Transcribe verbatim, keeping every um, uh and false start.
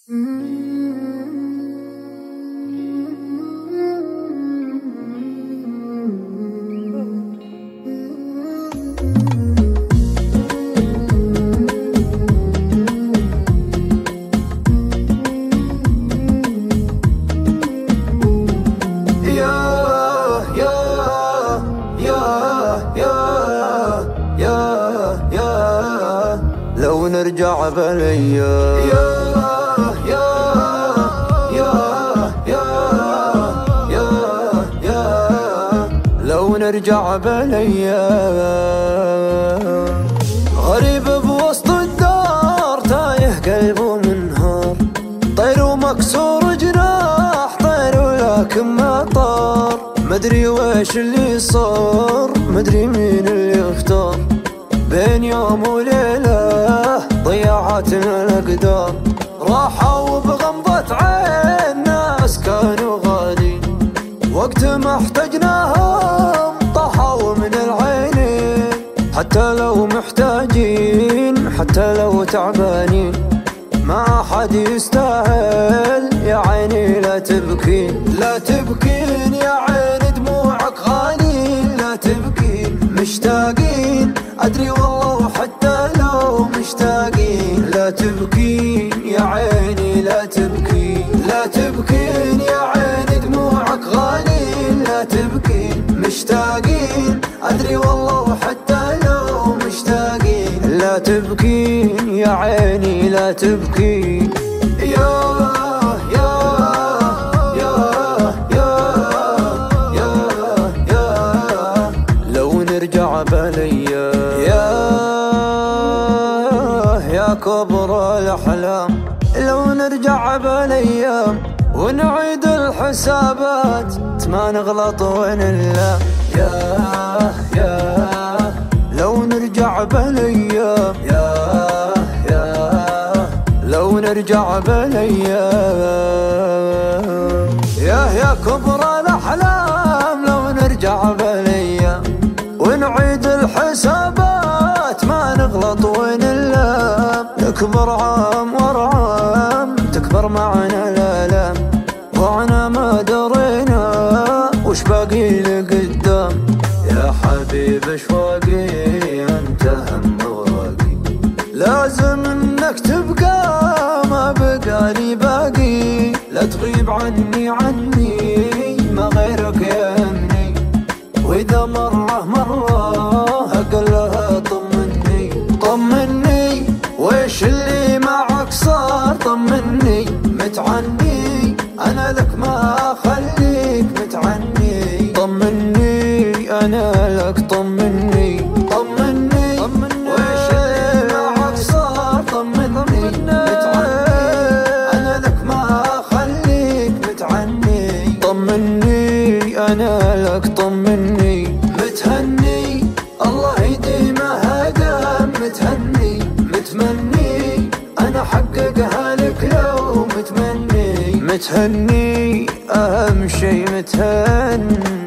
لو نرجع بالايام يا يا يا يا يا يا لو نرجع بالايام غريب بوسط الدار تايه قلبه منهار طير ومكسور جناح طير ولكن ما طار مدري ويش اللي صار مدري مين اللي اختار بين يوم وليلة ضيعتنا الأقدار راحوا بغمضة عين ناس كانوا غالين وقت ما احتجناهم طاحوا من العينين حتى لو محتاجين حتى لو تعبانين ما حد يستاهل يا عيني لا تبكين لا تبكين يا عيني دموعك غالين لا تبكين مشتاقين أدري والله وحتى لو مشتاقين لا تبكين يا عيني لا تبكين لا تبكين يا عيني دموعك غالين لا تبكين مشتاقين أدري والله وحتى لو مشتاقين لا تبكين يا عيني لا تبكين يا نرجع بالايام يا يا كبر الاحلام لو نرجع بالايام ونعيد الحسابات ما نغلط ونلام يا يا لو نرجع بالايام يا يا لو نرجع بالايام يا يا كبر الاحلام لو نرجع بالايام ونعيد الحسابات ما نغلط ونلام نكبر عام ورا عام تكبر معنا الآلام ضعنا ما درينا وش باقي لقدام يا حبيب اشواقي انت هم وراقي لازم انك تبقى ما بقى لي باقي لا تغيب عني عني ما غيرك يهمني وإذا مرة مرة أقلها طمني طمني ويش اللي معك صار طمني متعني أنا لك ما أخليك متعني طمني أنا لك طمني طمني ويش اللي معك صار طمني متعني أنا لك ما أخليك متعني طمني أنا لك طمني متهني الله يديمها دام متهني متمني أنا حققها لك لو متمني متهني أهم شي متهني